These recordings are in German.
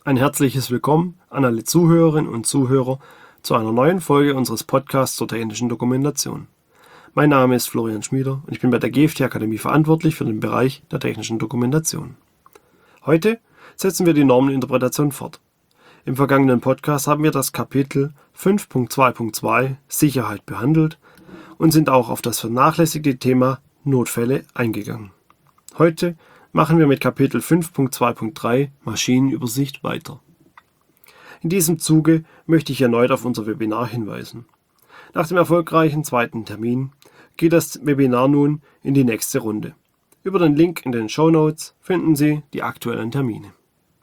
Ein herzliches Willkommen an alle Zuhörerinnen und Zuhörer zu einer neuen Folge unseres Podcasts zur technischen Dokumentation. Mein Name ist Florian Schmieder und ich bin bei der GFT Akademie verantwortlich für den Bereich der technischen Dokumentation. Heute setzen wir die Normeninterpretation fort. Im vergangenen Podcast haben wir das Kapitel 5.2.2 Sicherheit behandelt und sind auch auf das vernachlässigte Thema Notfälle eingegangen. Heute machen wir mit Kapitel 5.2.3 Maschinenübersicht weiter. In diesem Zuge möchte ich erneut auf unser Webinar hinweisen. Nach dem erfolgreichen zweiten Termin geht das Webinar nun in die nächste Runde. Über den Link in den Shownotes finden Sie die aktuellen Termine.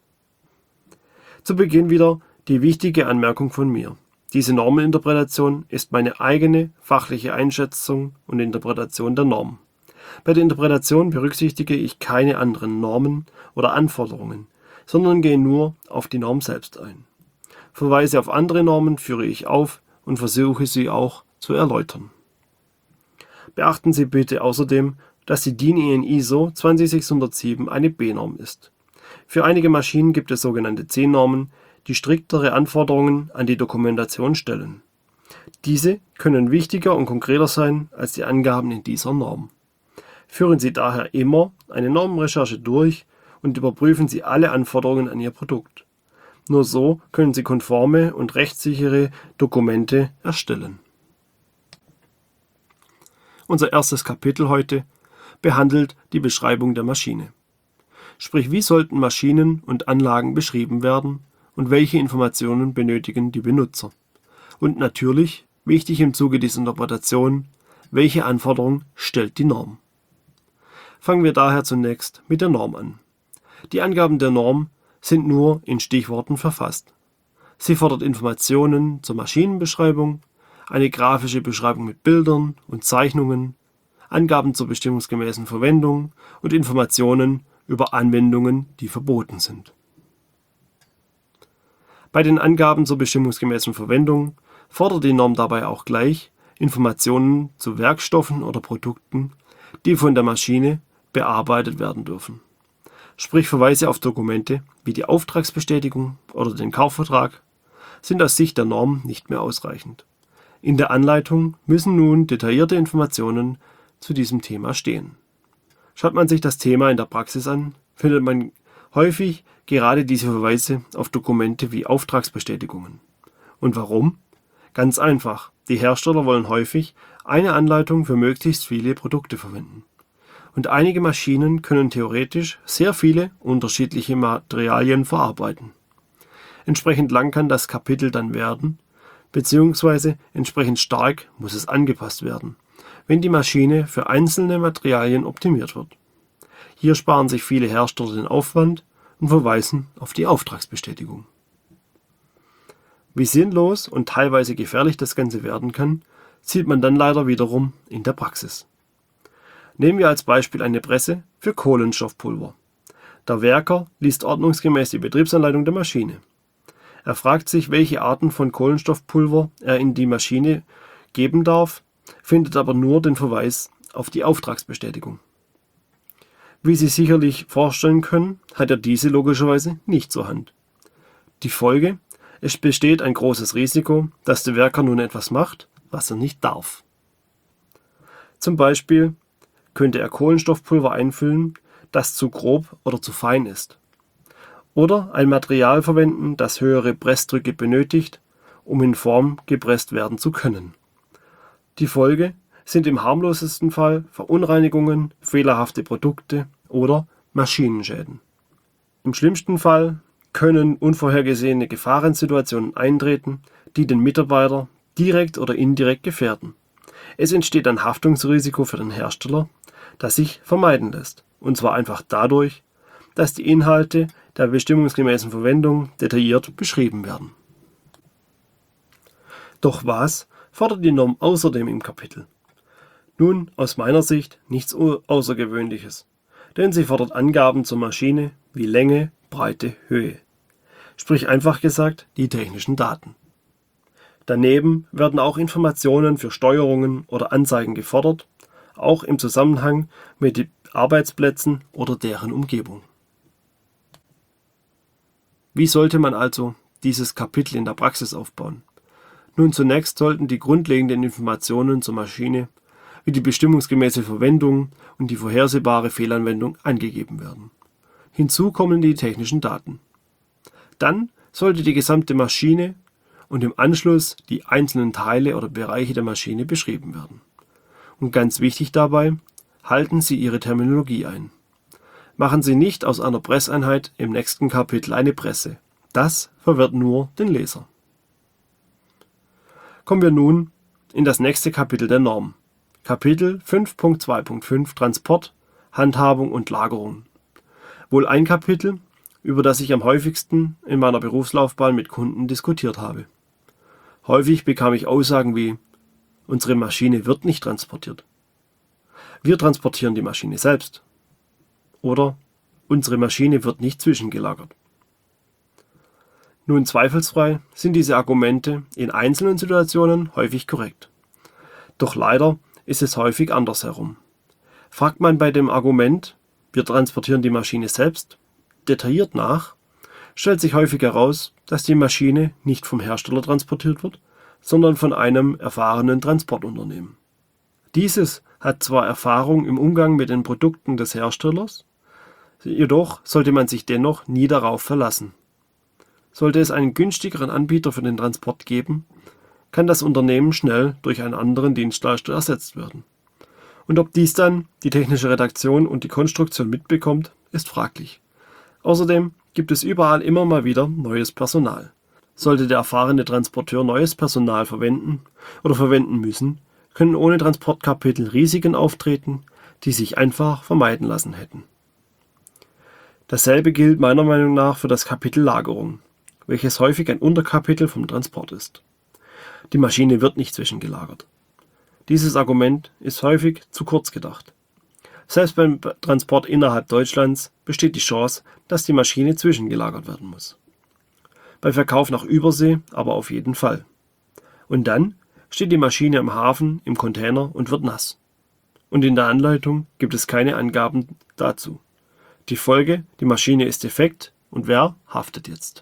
Zu Beginn wieder die wichtige Anmerkung von mir. Diese Normeninterpretation ist meine eigene fachliche Einschätzung und Interpretation der Norm. Bei der Interpretation berücksichtige ich keine anderen Normen oder Anforderungen, sondern gehe nur auf die Norm selbst ein. Verweise auf andere Normen führe ich auf und versuche sie auch zu erläutern. Beachten Sie bitte außerdem, dass die DIN EN ISO 20607 eine B-Norm ist. Für einige Maschinen gibt es sogenannte C-Normen, die striktere Anforderungen an die Dokumentation stellen. Diese können wichtiger und konkreter sein als die Angaben in dieser Norm. Führen Sie daher immer eine Normenrecherche durch und überprüfen Sie alle Anforderungen an Ihr Produkt. Nur so können Sie konforme und rechtssichere Dokumente erstellen. Unser erstes Kapitel heute behandelt die Beschreibung der Maschine. Sprich, wie sollten Maschinen und Anlagen beschrieben werden und welche Informationen benötigen die Benutzer? Und natürlich, wichtig im Zuge dieser Interpretation, welche Anforderungen stellt die Norm? Fangen wir daher zunächst mit der Norm an. Die Angaben der Norm sind nur in Stichworten verfasst. Sie fordert Informationen zur Maschinenbeschreibung, eine grafische Beschreibung mit Bildern und Zeichnungen, Angaben zur bestimmungsgemäßen Verwendung und Informationen über Anwendungen, die verboten sind. Bei den Angaben zur bestimmungsgemäßen Verwendung fordert die Norm dabei auch gleich Informationen zu Werkstoffen oder Produkten, die von der Maschine bearbeitet werden dürfen. Sprich, Verweise auf Dokumente wie die Auftragsbestätigung oder den Kaufvertrag sind aus Sicht der Norm nicht mehr ausreichend. In der Anleitung müssen nun detaillierte Informationen zu diesem Thema stehen. Schaut man sich das Thema in der Praxis an, findet man häufig gerade diese Verweise auf Dokumente wie Auftragsbestätigungen. Und warum? Ganz einfach, die Hersteller wollen häufig eine Anleitung für möglichst viele Produkte verwenden. Und einige Maschinen können theoretisch sehr viele unterschiedliche Materialien verarbeiten. Entsprechend lang kann das Kapitel dann werden, beziehungsweise entsprechend stark muss es angepasst werden, wenn die Maschine für einzelne Materialien optimiert wird. Hier sparen sich viele Hersteller den Aufwand und verweisen auf die Auftragsbestätigung. Wie sinnlos und teilweise gefährlich das Ganze werden kann, sieht man dann leider wiederum in der Praxis. Nehmen wir als Beispiel eine Presse für Kohlenstoffpulver. Der Werker liest ordnungsgemäß die Betriebsanleitung der Maschine. Er fragt sich, welche Arten von Kohlenstoffpulver er in die Maschine geben darf, findet aber nur den Verweis auf die Auftragsbestätigung. Wie Sie sicherlich vorstellen können, hat er diese logischerweise nicht zur Hand. Die Folge: Es besteht ein großes Risiko, dass der Werker nun etwas macht, was er nicht darf. Zum Beispiel könnte er Kohlenstoffpulver einfüllen, das zu grob oder zu fein ist. Oder ein Material verwenden, das höhere Pressdrücke benötigt, um in Form gepresst werden zu können. Die Folge sind im harmlosesten Fall Verunreinigungen, fehlerhafte Produkte oder Maschinenschäden. Im schlimmsten Fall können unvorhergesehene Gefahrensituationen eintreten, die den Mitarbeiter direkt oder indirekt gefährden. Es entsteht ein Haftungsrisiko für den Hersteller, das sich vermeiden lässt, und zwar einfach dadurch, dass die Inhalte der bestimmungsgemäßen Verwendung detailliert beschrieben werden. Doch was fordert die Norm außerdem im Kapitel? Nun, aus meiner Sicht nichts Außergewöhnliches, denn sie fordert Angaben zur Maschine wie Länge, Breite, Höhe. Sprich einfach gesagt, die technischen Daten. Daneben werden auch Informationen für Steuerungen oder Anzeigen gefordert, auch im Zusammenhang mit Arbeitsplätzen oder deren Umgebung. Wie sollte man also dieses Kapitel in der Praxis aufbauen? Nun, zunächst sollten die grundlegenden Informationen zur Maschine, wie die bestimmungsgemäße Verwendung und die vorhersehbare Fehlanwendung angegeben werden. Hinzu kommen die technischen Daten. Dann sollte die gesamte Maschine und im Anschluss die einzelnen Teile oder Bereiche der Maschine beschrieben werden. Und ganz wichtig dabei, halten Sie Ihre Terminologie ein. Machen Sie nicht aus einer Presseinheit im nächsten Kapitel eine Presse. Das verwirrt nur den Leser. Kommen wir nun in das nächste Kapitel der Norm. Kapitel 5.2.5 Transport, Handhabung und Lagerung. Wohl ein Kapitel, über das ich am häufigsten in meiner Berufslaufbahn mit Kunden diskutiert habe. Häufig bekam ich Aussagen wie: Unsere Maschine wird nicht transportiert. Wir transportieren die Maschine selbst. Oder unsere Maschine wird nicht zwischengelagert. Nun, zweifelsfrei sind diese Argumente in einzelnen Situationen häufig korrekt. Doch leider ist es häufig andersherum. Fragt man bei dem Argument, wir transportieren die Maschine selbst, detailliert nach, stellt sich häufig heraus, dass die Maschine nicht vom Hersteller transportiert wird, sondern von einem erfahrenen Transportunternehmen. Dieses hat zwar Erfahrung im Umgang mit den Produkten des Herstellers, jedoch sollte man sich dennoch nie darauf verlassen. Sollte es einen günstigeren Anbieter für den Transport geben, kann das Unternehmen schnell durch einen anderen Dienstleister ersetzt werden. Und ob dies dann die technische Redaktion und die Konstruktion mitbekommt, ist fraglich. Außerdem gibt es überall immer mal wieder neues Personal. Sollte der erfahrene Transporteur neues Personal verwenden oder verwenden müssen, können ohne Transportkapitel Risiken auftreten, die sich einfach vermeiden lassen hätten. Dasselbe gilt meiner Meinung nach für das Kapitel Lagerung, welches häufig ein Unterkapitel vom Transport ist. Die Maschine wird nicht zwischengelagert. Dieses Argument ist häufig zu kurz gedacht. Selbst beim Transport innerhalb Deutschlands besteht die Chance, dass die Maschine zwischengelagert werden muss. Bei Verkauf nach Übersee aber auf jeden Fall. Und dann steht die Maschine im Hafen, im Container und wird nass. Und in der Anleitung gibt es keine Angaben dazu. Die Folge, die Maschine ist defekt und wer haftet jetzt?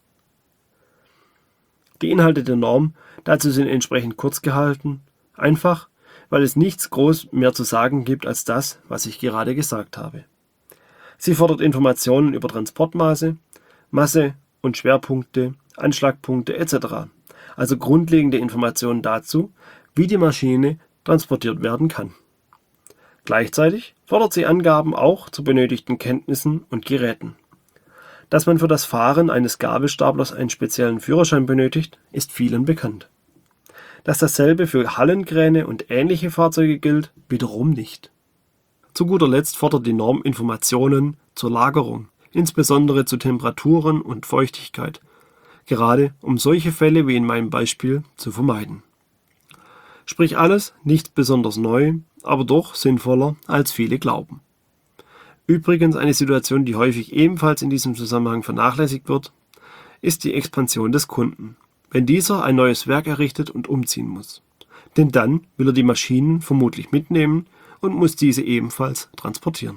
Die Inhalte der Norm dazu sind entsprechend kurz gehalten, einfach, weil es nichts groß mehr zu sagen gibt als das, was ich gerade gesagt habe. Sie fordert Informationen über Transportmaße, Masse und Schwerpunkte, Anschlagpunkte etc., also grundlegende Informationen dazu, wie die Maschine transportiert werden kann. Gleichzeitig fordert sie Angaben auch zu benötigten Kenntnissen und Geräten. Dass man für das Fahren eines Gabelstaplers einen speziellen Führerschein benötigt, ist vielen bekannt. Dass dasselbe für Hallenkräne und ähnliche Fahrzeuge gilt, wiederum nicht. Zu guter Letzt fordert die Norm Informationen zur Lagerung, insbesondere zu Temperaturen und Feuchtigkeit, gerade um solche Fälle wie in meinem Beispiel zu vermeiden. Sprich alles nicht besonders neu, aber doch sinnvoller, als viele glauben. Übrigens eine Situation, die häufig ebenfalls in diesem Zusammenhang vernachlässigt wird, ist die Expansion des Kunden, wenn dieser ein neues Werk errichtet und umziehen muss. Denn dann will er die Maschinen vermutlich mitnehmen und muss diese ebenfalls transportieren.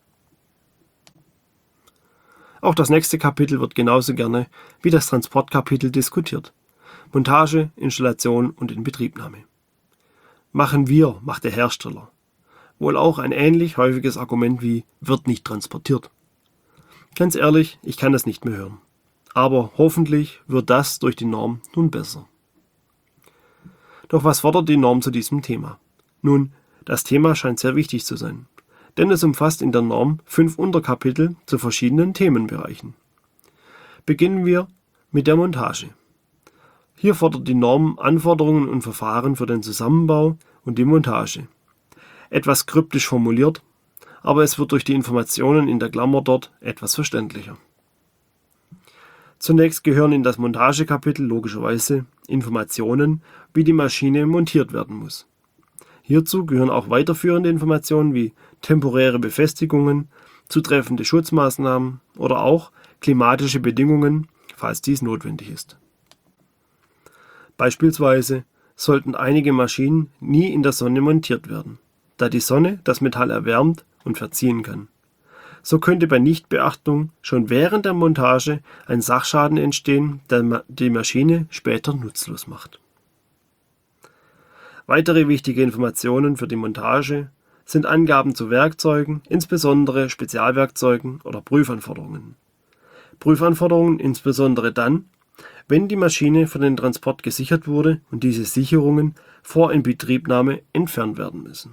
Auch das nächste Kapitel wird genauso gerne wie das Transportkapitel diskutiert. Montage, Installation und Inbetriebnahme. Machen wir, macht der Hersteller. Wohl auch ein ähnlich häufiges Argument wie wird nicht transportiert. Ganz ehrlich, ich kann das nicht mehr hören. Aber hoffentlich wird das durch die Norm nun besser. Doch was fordert die Norm zu diesem Thema? Nun, das Thema scheint sehr wichtig zu sein, denn es umfasst in der Norm 5 Unterkapitel zu verschiedenen Themenbereichen. Beginnen wir mit der Montage. Hier fordert die Norm Anforderungen und Verfahren für den Zusammenbau und die Montage. Etwas kryptisch formuliert, aber es wird durch die Informationen in der Klammer dort etwas verständlicher. Zunächst gehören in das Montagekapitel logischerweise Informationen, wie die Maschine montiert werden muss. Hierzu gehören auch weiterführende Informationen wie temporäre Befestigungen, zutreffende Schutzmaßnahmen oder auch klimatische Bedingungen, falls dies notwendig ist. Beispielsweise sollten einige Maschinen nie in der Sonne montiert werden, da die Sonne das Metall erwärmt und verziehen kann. So könnte bei Nichtbeachtung schon während der Montage ein Sachschaden entstehen, der die Maschine später nutzlos macht. Weitere wichtige Informationen für die Montage sind Angaben zu Werkzeugen, insbesondere Spezialwerkzeugen oder Prüfanforderungen. Prüfanforderungen insbesondere dann, wenn die Maschine für den Transport gesichert wurde und diese Sicherungen vor Inbetriebnahme entfernt werden müssen.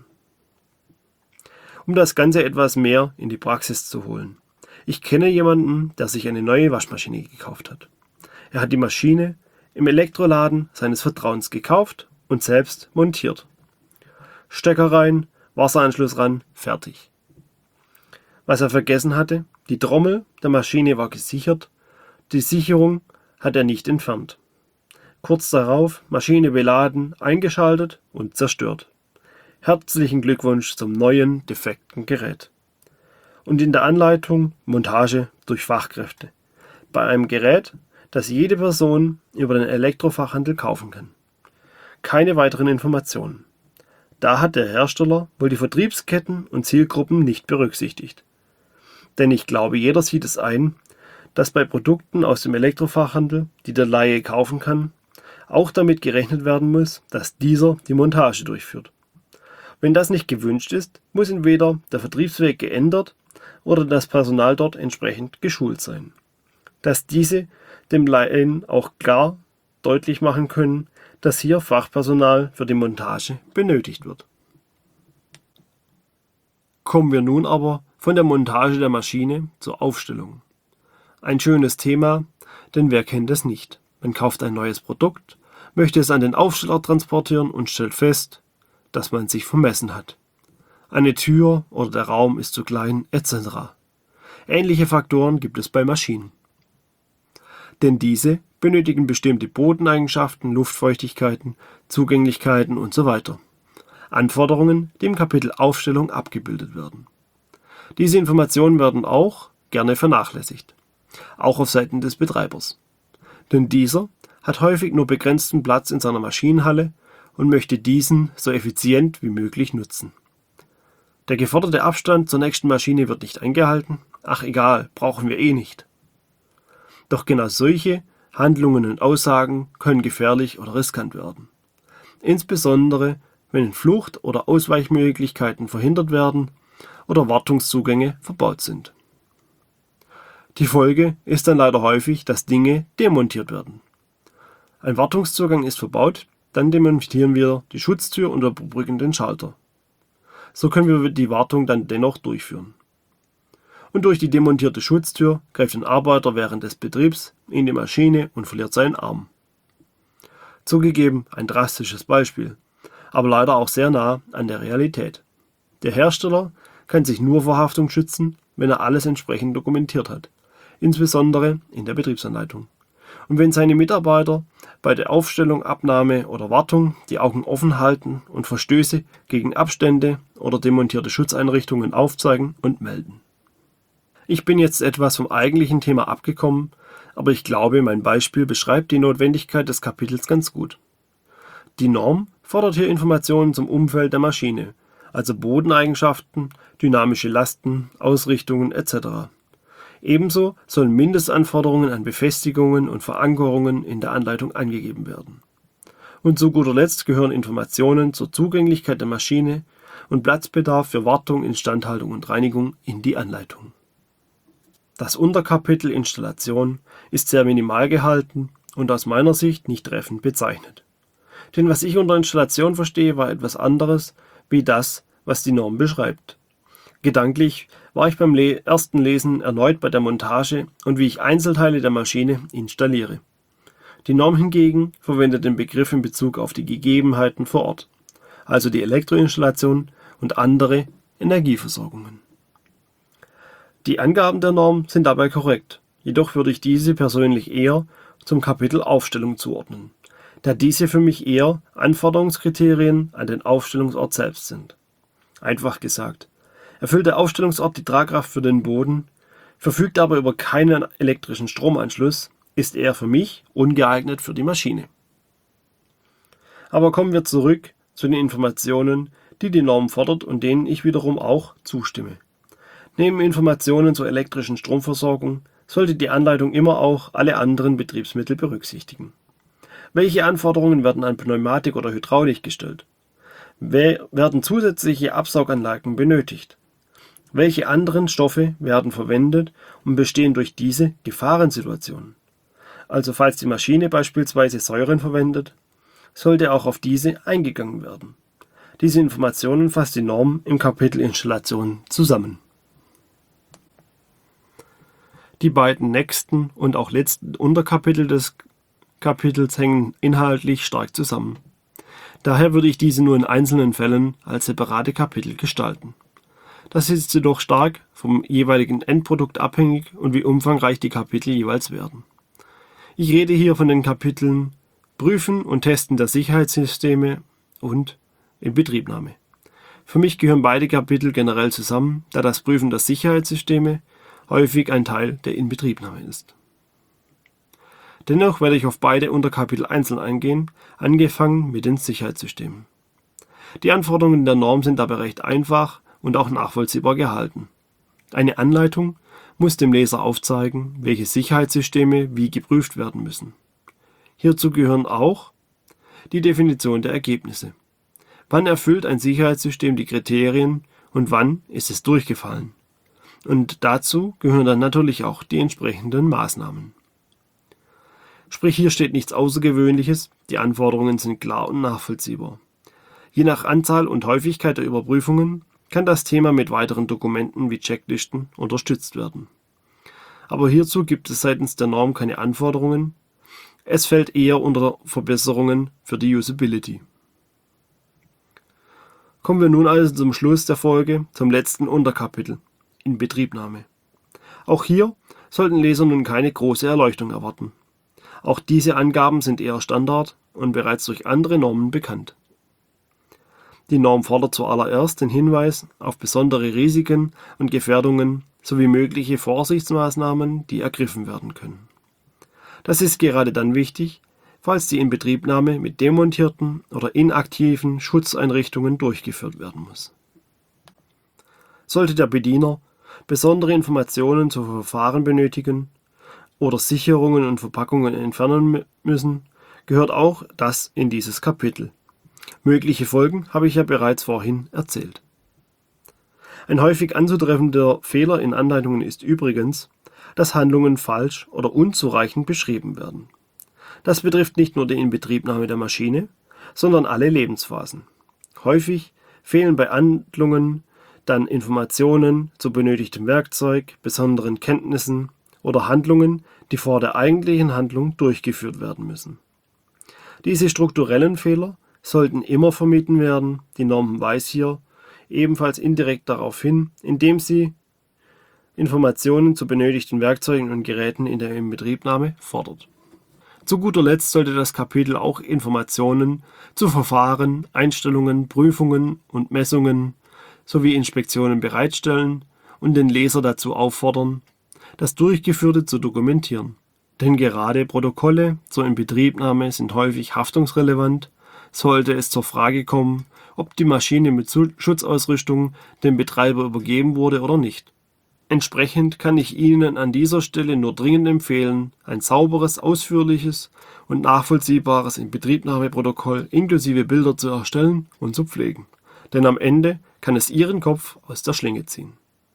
Um das Ganze etwas mehr in die Praxis zu holen. Ich kenne jemanden, der sich eine neue Waschmaschine gekauft hat. Er hat die Maschine im Elektroladen seines Vertrauens gekauft und selbst montiert. Stecker rein, Wasseranschluss ran, fertig. Was er vergessen hatte, die Trommel der Maschine war gesichert, die Sicherung hat er nicht entfernt. Kurz darauf Maschine beladen, eingeschaltet und zerstört. Herzlichen Glückwunsch zum neuen, defekten Gerät. Und in der Anleitung Montage durch Fachkräfte. Bei einem Gerät, das jede Person über den Elektrofachhandel kaufen kann. Keine weiteren Informationen. Da hat der Hersteller wohl die Vertriebsketten und Zielgruppen nicht berücksichtigt. Denn ich glaube, jeder sieht es ein, dass bei Produkten aus dem Elektrofachhandel, die der Laie kaufen kann, auch damit gerechnet werden muss, dass dieser die Montage durchführt. Wenn das nicht gewünscht ist, muss entweder der Vertriebsweg geändert oder das Personal dort entsprechend geschult sein. Dass diese dem Laien auch klar deutlich machen können, dass hier Fachpersonal für die Montage benötigt wird. Kommen wir nun aber von der Montage der Maschine zur Aufstellung. Ein schönes Thema, denn wer kennt es nicht? Man kauft ein neues Produkt, möchte es an den Aufsteller transportieren und stellt fest, dass man sich vermessen hat. Eine Tür oder der Raum ist zu klein etc. Ähnliche Faktoren gibt es bei Maschinen. Denn diese benötigen bestimmte Bodeneigenschaften, Luftfeuchtigkeiten, Zugänglichkeiten usw. Anforderungen, die im Kapitel Aufstellung abgebildet werden. Diese Informationen werden auch gerne vernachlässigt, auch auf Seiten des Betreibers. Denn dieser hat häufig nur begrenzten Platz in seiner Maschinenhalle und möchte diesen so effizient wie möglich nutzen. Der geforderte Abstand zur nächsten Maschine wird nicht eingehalten, ach egal, brauchen wir eh nicht. Doch genau solche Handlungen und Aussagen können gefährlich oder riskant werden. Insbesondere, wenn Flucht- oder Ausweichmöglichkeiten verhindert werden oder Wartungszugänge verbaut sind. Die Folge ist dann leider häufig, dass Dinge demontiert werden. Ein Wartungszugang ist verbaut, dann demontieren wir die Schutztür und überbrücken den Schalter. So können wir die Wartung dann dennoch durchführen. Und durch die demontierte Schutztür greift ein Arbeiter während des Betriebs in die Maschine und verliert seinen Arm. Zugegeben ein drastisches Beispiel, aber leider auch sehr nah an der Realität. Der Hersteller kann sich nur vor Haftung schützen, wenn er alles entsprechend dokumentiert hat, insbesondere in der Betriebsanleitung. Und wenn seine Mitarbeiter bei der Aufstellung, Abnahme oder Wartung die Augen offen halten und Verstöße gegen Abstände oder demontierte Schutzeinrichtungen aufzeigen und melden. Ich bin jetzt etwas vom eigentlichen Thema abgekommen, aber ich glaube, mein Beispiel beschreibt die Notwendigkeit des Kapitels ganz gut. Die Norm fordert hier Informationen zum Umfeld der Maschine, also Bodeneigenschaften, dynamische Lasten, Ausrichtungen etc. Ebenso sollen Mindestanforderungen an Befestigungen und Verankerungen in der Anleitung angegeben werden. Und zu guter Letzt gehören Informationen zur Zugänglichkeit der Maschine und Platzbedarf für Wartung, Instandhaltung und Reinigung in die Anleitung. Das Unterkapitel Installation ist sehr minimal gehalten und aus meiner Sicht nicht treffend bezeichnet. Denn was ich unter Installation verstehe, war etwas anderes wie das, was die Norm beschreibt. Gedanklich war ich beim ersten Lesen erneut bei der Montage und wie ich Einzelteile der Maschine installiere. Die Norm hingegen verwendet den Begriff in Bezug auf die Gegebenheiten vor Ort, also die Elektroinstallation und andere Energieversorgungen. Die Angaben der Norm sind dabei korrekt, jedoch würde ich diese persönlich eher zum Kapitel Aufstellung zuordnen, da diese für mich eher Anforderungskriterien an den Aufstellungsort selbst sind. Einfach gesagt, erfüllt der Aufstellungsort die Tragkraft für den Boden, verfügt aber über keinen elektrischen Stromanschluss, ist er für mich ungeeignet für die Maschine. Aber kommen wir zurück zu den Informationen, die die Norm fordert und denen ich wiederum auch zustimme. Neben Informationen zur elektrischen Stromversorgung sollte die Anleitung immer auch alle anderen Betriebsmittel berücksichtigen. Welche Anforderungen werden an Pneumatik oder Hydraulik gestellt? Werden zusätzliche Absauganlagen benötigt? Welche anderen Stoffe werden verwendet und bestehen durch diese Gefahrensituationen? Also falls die Maschine beispielsweise Säuren verwendet, sollte auch auf diese eingegangen werden. Diese Informationen fasst die Norm im Kapitel Installation zusammen. Die beiden nächsten und auch letzten Unterkapitel des Kapitels hängen inhaltlich stark zusammen. Daher würde ich diese nur in einzelnen Fällen als separate Kapitel gestalten. Das ist jedoch stark vom jeweiligen Endprodukt abhängig und wie umfangreich die Kapitel jeweils werden. Ich rede hier von den Kapiteln Prüfen und Testen der Sicherheitssysteme und Inbetriebnahme. Für mich gehören beide Kapitel generell zusammen, da das Prüfen der Sicherheitssysteme häufig ein Teil der Inbetriebnahme ist. Dennoch werde ich auf beide Unterkapitel einzeln eingehen, angefangen mit den Sicherheitssystemen. Die Anforderungen der Norm sind dabei recht einfach und auch nachvollziehbar gehalten. Eine Anleitung muss dem Leser aufzeigen, welche Sicherheitssysteme wie geprüft werden müssen. Hierzu gehören auch die Definition der Ergebnisse. Wann erfüllt ein Sicherheitssystem die Kriterien und wann ist es durchgefallen? Und dazu gehören dann natürlich auch die entsprechenden Maßnahmen. Sprich, hier steht nichts Außergewöhnliches, die Anforderungen sind klar und nachvollziehbar. Je nach Anzahl und Häufigkeit der Überprüfungen kann das Thema mit weiteren Dokumenten wie Checklisten unterstützt werden. Aber hierzu gibt es seitens der Norm keine Anforderungen, es fällt eher unter Verbesserungen für die Usability. Kommen wir nun also zum Schluss der Folge, zum letzten Unterkapitel, Inbetriebnahme. Auch hier sollten Leser nun keine große Erleuchtung erwarten. Auch diese Angaben sind eher Standard und bereits durch andere Normen bekannt. Die Norm fordert zuallererst den Hinweis auf besondere Risiken und Gefährdungen sowie mögliche Vorsichtsmaßnahmen, die ergriffen werden können. Das ist gerade dann wichtig, falls die Inbetriebnahme mit demontierten oder inaktiven Schutzeinrichtungen durchgeführt werden muss. Sollte der Bediener besondere Informationen zu Verfahren benötigen oder Sicherungen und Verpackungen entfernen müssen, gehört auch das in dieses Kapitel. Mögliche Folgen habe ich ja bereits vorhin erzählt. Ein häufig anzutreffender Fehler in Anleitungen ist übrigens, dass Handlungen falsch oder unzureichend beschrieben werden. Das betrifft nicht nur die Inbetriebnahme der Maschine, sondern alle Lebensphasen. Häufig fehlen bei Handlungen dann Informationen zu benötigtem Werkzeug, besonderen Kenntnissen oder Handlungen, die vor der eigentlichen Handlung durchgeführt werden müssen. Diese strukturellen Fehler sollten immer vermieden werden. Die Norm weist hier ebenfalls indirekt darauf hin, indem sie Informationen zu benötigten Werkzeugen und Geräten in der Inbetriebnahme fordert. Zu guter Letzt sollte das Kapitel auch Informationen zu Verfahren, Einstellungen, Prüfungen und Messungen sowie Inspektionen bereitstellen und den Leser dazu auffordern, das Durchgeführte zu dokumentieren. Denn gerade Protokolle zur Inbetriebnahme sind häufig haftungsrelevant, sollte es zur Frage kommen, ob die Maschine mit Schutzausrüstung dem Betreiber übergeben wurde oder nicht. Entsprechend kann ich Ihnen an dieser Stelle nur dringend empfehlen, ein sauberes, ausführliches und nachvollziehbares Inbetriebnahmeprotokoll inklusive Bilder zu erstellen und zu pflegen. Denn am Ende kann es Ihren Kopf aus der Schlinge ziehen.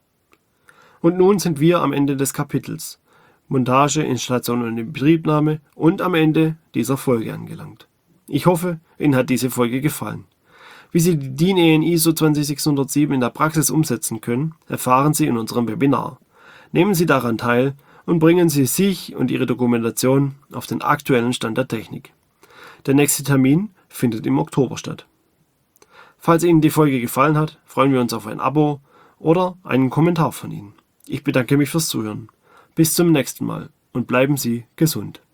Und nun sind wir am Ende des Kapitels Montage, Installation und Inbetriebnahme und am Ende dieser Folge angelangt. Ich hoffe, Ihnen hat diese Folge gefallen. Wie Sie die DIN EN ISO 20607 in der Praxis umsetzen können, erfahren Sie in unserem Webinar. Nehmen Sie daran teil und bringen Sie sich und Ihre Dokumentation auf den aktuellen Stand der Technik. Der nächste Termin findet im Oktober statt. Falls Ihnen die Folge gefallen hat, freuen wir uns auf ein Abo oder einen Kommentar von Ihnen. Ich bedanke mich fürs Zuhören. Bis zum nächsten Mal und bleiben Sie gesund.